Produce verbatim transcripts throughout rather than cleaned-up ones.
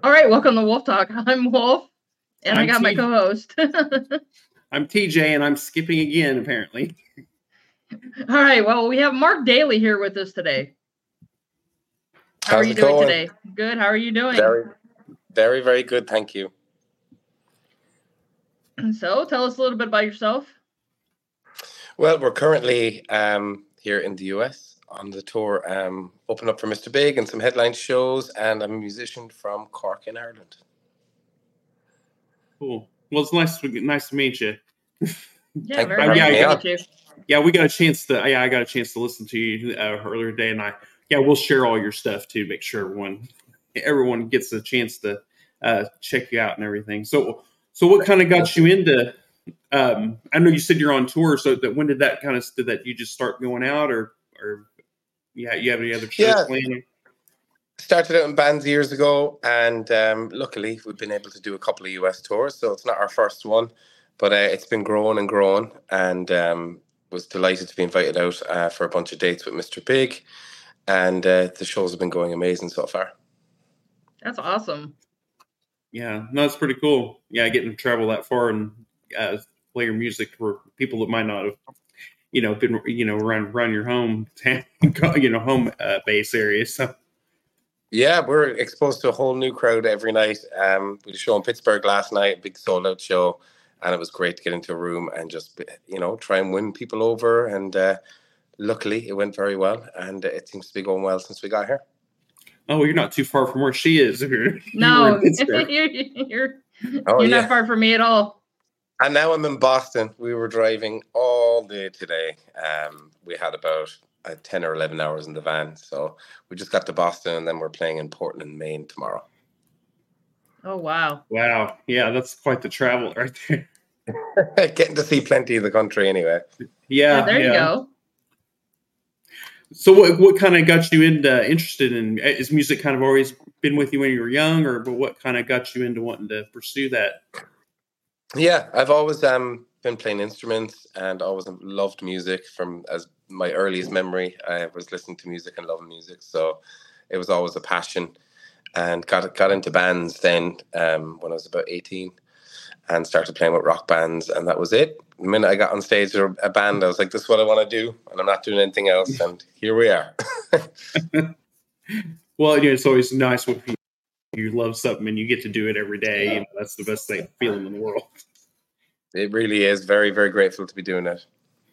All right, welcome to Wolf Talk. I'm Wolf, and I I'm got my T- co-host. I'm T J, and I'm skipping again, apparently. All right, well, we have Mark Daly here with us today. How are How's you it doing going? today? Good. How are you doing? Very, very, very good. Thank you. So, tell us a little bit about yourself. Well, we're currently um, here in the U S on the tour, um, open up for Mister Big and some headline shows, and I'm a musician from Cork in Ireland. Cool. Well, it's nice to nice to meet you. Yeah, Thank you very for nice having to me meet you. Yeah, we got a chance to. Yeah, I got a chance to listen to you uh, earlier today, and I yeah, we'll share all your stuff too. Make sure everyone everyone gets a chance to uh, check you out and everything. So, so what kind of got you into? Um, I know you said you're on tour, so that when did that kind of did that you just start going out, or or yeah, you have any other shows Yeah, planned? started out in bands years ago, and um, luckily we've been able to do a couple of U S tours. So it's not our first one, but uh, it's been growing and growing, and um, was delighted to be invited out uh, for a bunch of dates with Mister Big, and uh, the shows have been going amazing so far. That's awesome. Yeah, no, it's pretty cool. Yeah, getting to travel that far and uh, play your music for people that might not have, you know, been, you know, around around your home, you know, home uh, base area. So Yeah, we're exposed to a whole new crowd every night. Um, we did a show in Pittsburgh last night, a big sold out show, and it was great to get into a room and just, you know, try and win people over. And uh, luckily, it went very well, and it seems to be going well since we got here. oh, well, you're not too far from where she is. If you're, No, you you're you're, Oh, you're yeah. not far from me at all. And now I'm in Boston. We were driving all day today. Um, we had about uh, ten or eleven hours in the van. So we just got to Boston, and then we're playing in Portland, Maine tomorrow. Oh wow! Wow, yeah, that's quite the travel right there. Getting to see plenty of the country anyway. Yeah, Yeah, there you yeah. go. So what what kind of got you into interested in is music? Kind of always been with you when you were young, or but what kind of got you into wanting to pursue that? Yeah, I've always um been playing instruments and always loved music from as my earliest memory. I was listening to music and loving music, so it was always a passion. And got got into bands then um, when I was about eighteen, and started playing with rock bands, and that was it. The minute I got on stage with a band, I was like, "This is what I want to do," and I'm not doing anything else. And here we are. Well, you know, it's always nice when you, you love something and you get to do it every day. You know, that's the best thing feeling in the world. It really is. Very, very grateful to be doing it.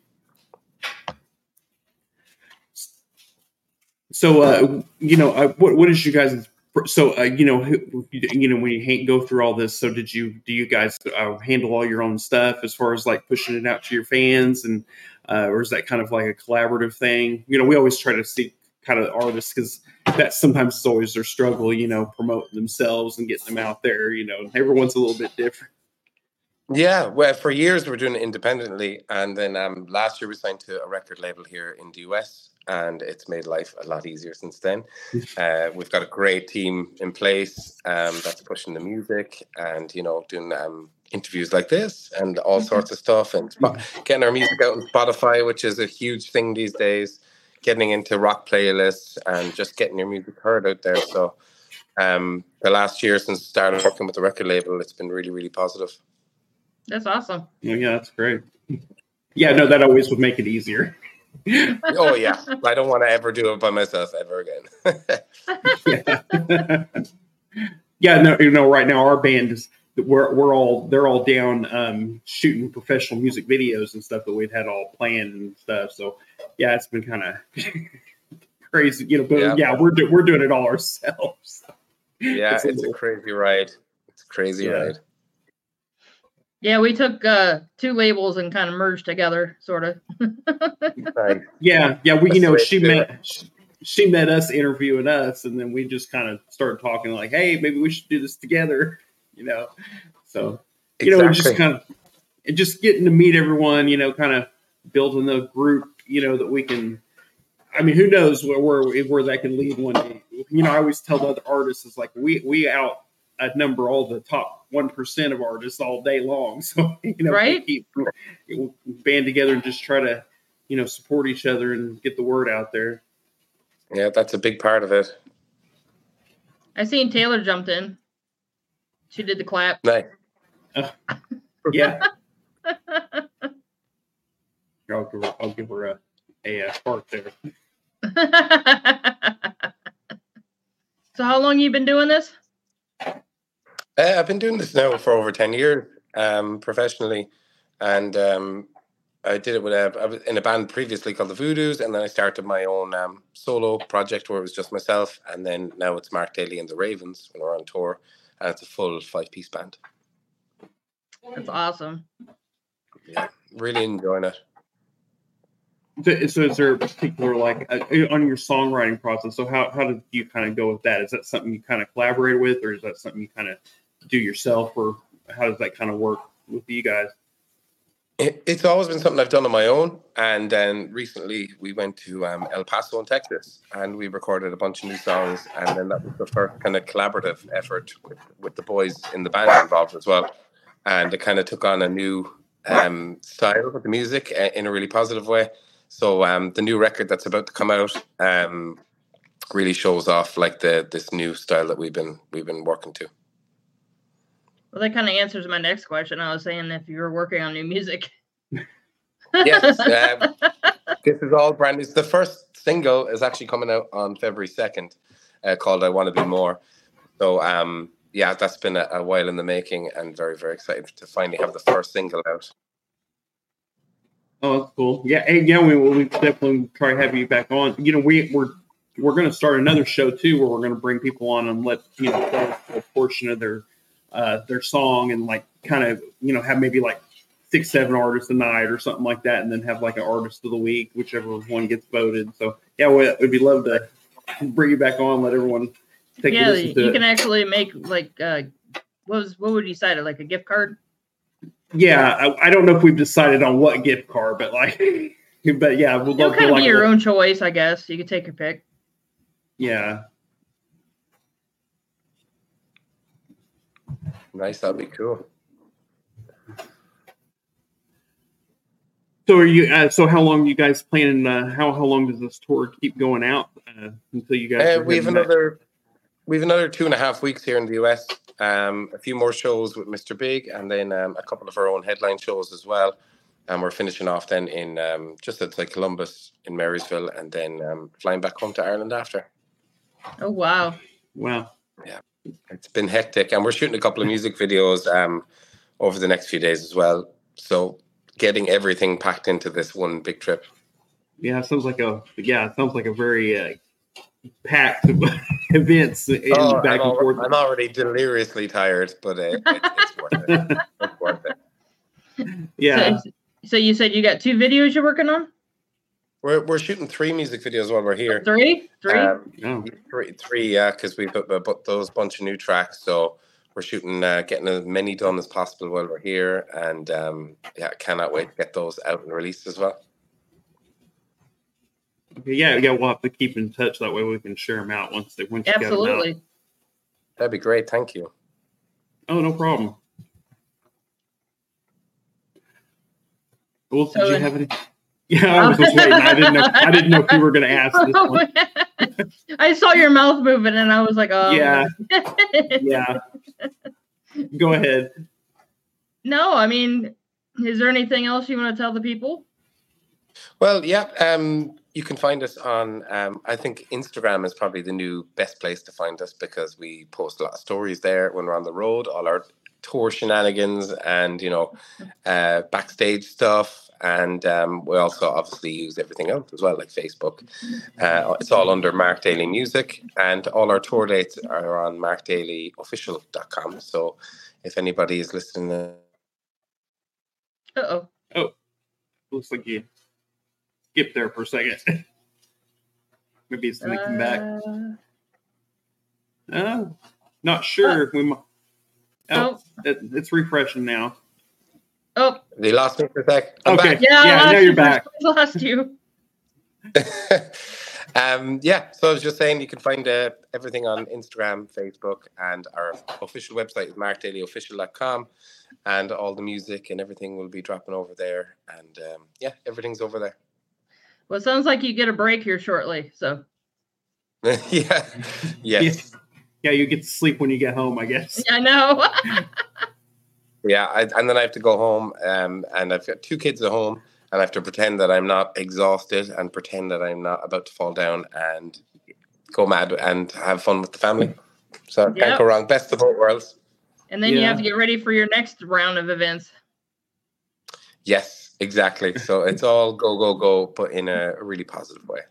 So, uh, you know, uh, what what is you guys? So, uh, you know, you know, when you ha- go through all this, so did you? Do you guys uh, handle all your own stuff as far as like pushing it out to your fans, and uh, or is that kind of like a collaborative thing? You know, we always try to see kind of artists because that sometimes is always their struggle. You know, promoting themselves and getting them out there. You know, everyone's a little bit different. Yeah, well, for years we were doing it independently, and then um, last year we signed to a record label here in the U S, and it's made life a lot easier since then. Uh, we've got a great team in place um, that's pushing the music, and you know, doing um, interviews like this and all sorts of stuff, and sp- getting our music out on Spotify, which is a huge thing these days. Getting into rock playlists and just getting your music heard out there. So, um, the last year since I started working with the record label, it's been really, really positive. That's awesome. Oh, yeah, that's great. Yeah, no, that always would make it easier. Oh yeah, I don't want to ever do it by myself ever again. yeah. yeah, no, you know, right now our band is we're we're all they're all down um, shooting professional music videos and stuff that we'd had all planned and stuff. So yeah, it's been kind of crazy, you know. But yeah, yeah we're do, we're doing it all ourselves. Yeah, it's, a, it's little, a crazy ride. It's a crazy yeah. ride. Yeah, we took uh, two labels and kind of merged together, sort of. right. Yeah, yeah. We, you know, she met she, she met us interviewing us, and then we just kind of started talking like, "Hey, maybe we should do this together," you know. So, you exactly. know, just kind of just getting to meet everyone, you know, kind of building the group, you know, that we can. I mean, who knows where where, where that can lead one day. You know, I always tell the other artists, it's like we we out. Number all the top one percent of artists all day long. So, you know, right? keep band together and just try to, you know, support each other and get the word out there. Yeah, that's a big part of it. I seen Taylor jumped in. She did the clap. Nice. Uh, yeah. I'll give her, I'll give her a, a, a part there. So how long you been doing this? Uh, I've been doing this now for over ten years, um, professionally. And um, I did it with a, I was in a band previously called the Voodoos, and then I started my own um, solo project where it was just myself. And then now it's Mark Daly and the Ravens when we're on tour, and it's a full five-piece band. That's awesome. Yeah, really enjoying it. So, so is there a particular, like, uh, on your songwriting process, so how, how did you kind of go with that? Is that something you kind of collaborate with, or is that something you kind of do yourself, or how does that kind of work with you guys? It, it's always been something I've done on my own, and then recently we went to um, El Paso in Texas, and we recorded a bunch of new songs, and then that was the first kind of collaborative effort with, with the boys in the band involved as well, and it kind of took on a new um, style with the music uh, in a really positive way. So um, the new record that's about to come out um, really shows off like the this new style that we've been we've been working to. Well, that kind of answers my next question. I was saying if you were working on new music. Yes, um, this is all brand new. The first single is actually coming out on February second, uh, called "I Want to Be More." So um, yeah, that's been a, a while in the making, and very very excited to finally have the first single out. Oh, that's cool. Yeah, hey, yeah, we will definitely try to have you back on. You know, we we're we're going to start another show too, where we're going to bring people on and let you know play a portion of their uh, their song, and like kind of you know have maybe like six seven artists a night or something like that, and then have like an artist of the week, whichever one gets voted. So yeah, we, we'd be love to bring you back on, let everyone take yeah, a listen to you it. can actually make like uh, what was what would you cite it like a gift card? Yeah, I, I don't know if we've decided on what gift card, but like, but yeah, we'll It'll love kind to of like be your a, own choice, I guess. You can take your pick. Yeah. Nice, that'd be cool. So are you? Uh, so how long are you guys planning? Uh, how how long does this tour keep going out uh, until you guys? Uh, we have another. Back? We have another two and a half weeks here in the U S. Um, a few more shows with Mister Big, and then um, a couple of our own headline shows as well. And we're finishing off then in um, just outside Columbus in Marysville, and then um, flying back home to Ireland after. Oh wow! Wow. Yeah, it's been hectic, and we're shooting a couple of music videos um, over the next few days as well. So getting everything packed into this one big trip. Yeah, it sounds like a yeah, it sounds like a very uh, packed events in oh, back I'm and forth. Al- I'm already deliriously tired, but uh, it, it's worth it. It's worth it. Yeah. So, so you said you got two videos you're working on? We're we're shooting three music videos while we're here. Three, three, um, oh. three, three. Yeah, because we put, put those bunch of new tracks. So we're shooting, uh, getting as many done as possible while we're here, and um, yeah, cannot wait to get those out and released as well. Okay, yeah, yeah, we'll have to keep in touch. That way we can share them out once they once you absolutely. Get them out. That'd be great. Thank you. Oh, no problem. Well, So did you then, have any? Yeah, I was just waiting. I didn't know. I didn't know if you were going to ask this one. I saw your mouth moving, and I was like, "Oh, yeah, yeah." Go ahead. No, I mean, is there anything else you want to tell the people? Well, yeah, um, you can find us on, um, I think Instagram is probably the new best place to find us, because we post a lot of stories there when we're on the road, all our tour shenanigans and, you know, uh, backstage stuff. And um, we also obviously use everything else as well, like Facebook. Uh, it's all under Mark Daly Music, and all our tour dates are on mark daly official dot com. So if anybody is listening... Uh Uh-oh. Oh, looks like you skip there for a second. Maybe it's going to come back. Oh, not sure. Uh, we might. Oh, oh. It, it's refreshing now. Oh, they lost me for a sec. I'm okay, back. yeah, yeah now you're back. I lost you. um, yeah, so I was just saying you can find uh, everything on Instagram, Facebook, and our official website is mark daly official dot com, and all the music and everything will be dropping over there. And um, yeah, everything's over there. Well, it sounds like you get a break here shortly. So yeah, yes. Yeah, you get to sleep when you get home, I guess. I know. Yeah, I, and then I have to go home, um, and I've got two kids at home, and I have to pretend that I'm not exhausted and pretend that I'm not about to fall down and go mad and have fun with the family. So yep. Can't go wrong. Best of both worlds. And then yeah. you have to get ready for your next round of events. Yes, exactly. So it's all go, go, go, but in a really positive way.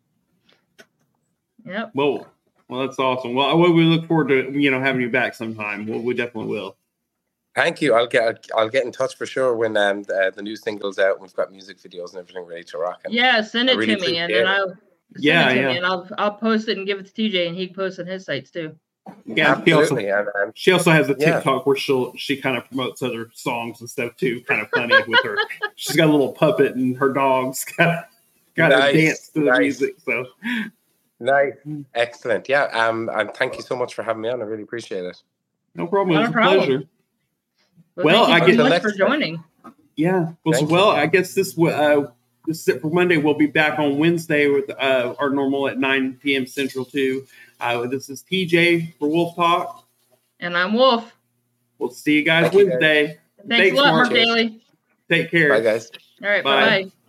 Yep. Well, well, that's awesome. Well, we look forward to, you know, having you back sometime. Well, we definitely will. Thank you. I'll get I'll get in touch for sure when um, the, the new single's out. We've got music videos and everything ready to rock. And yeah, send it really to me, and then I'll send yeah, it to yeah. me, and I'll I'll post it and give it to T J, and he can post it on his sites too. Yeah, absolutely. She also, and, um, she also has a TikTok yeah. where she'll she kind of promotes other songs and stuff too. Kind of funny with her. She's got a little puppet, and her dog's got got nice, to dance to the nice. music. So nice, excellent. Yeah, um, and thank you so much for having me on. I really appreciate it. No problem. Not it was a, a pleasure. Well, well thank I you so get much for joining. Yeah. Well, so, well, I guess this uh, this is it for Monday. We'll be back on Wednesday with uh, our normal at nine p.m. Central too. Uh, this is T J for Wolf Talk. And I'm Wolf. We'll see you guys Thank Wednesday. You guys. Thanks, Thanks a lot, Mark Daly. Take care. Bye, guys. All right. Bye. Bye.